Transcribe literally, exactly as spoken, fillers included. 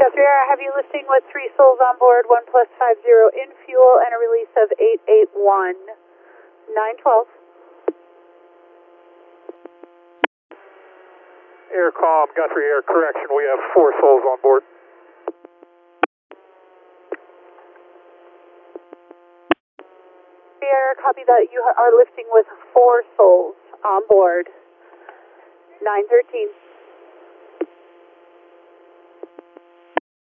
Guthrie, I have you lifting with three souls on board, one plus five zero in fuel, and a release of eight eight one, nine twelve. Aircom, Guthrie Air, correction, we have four souls on board. Air, copy that you are lifting with four souls on board, nine thirteen.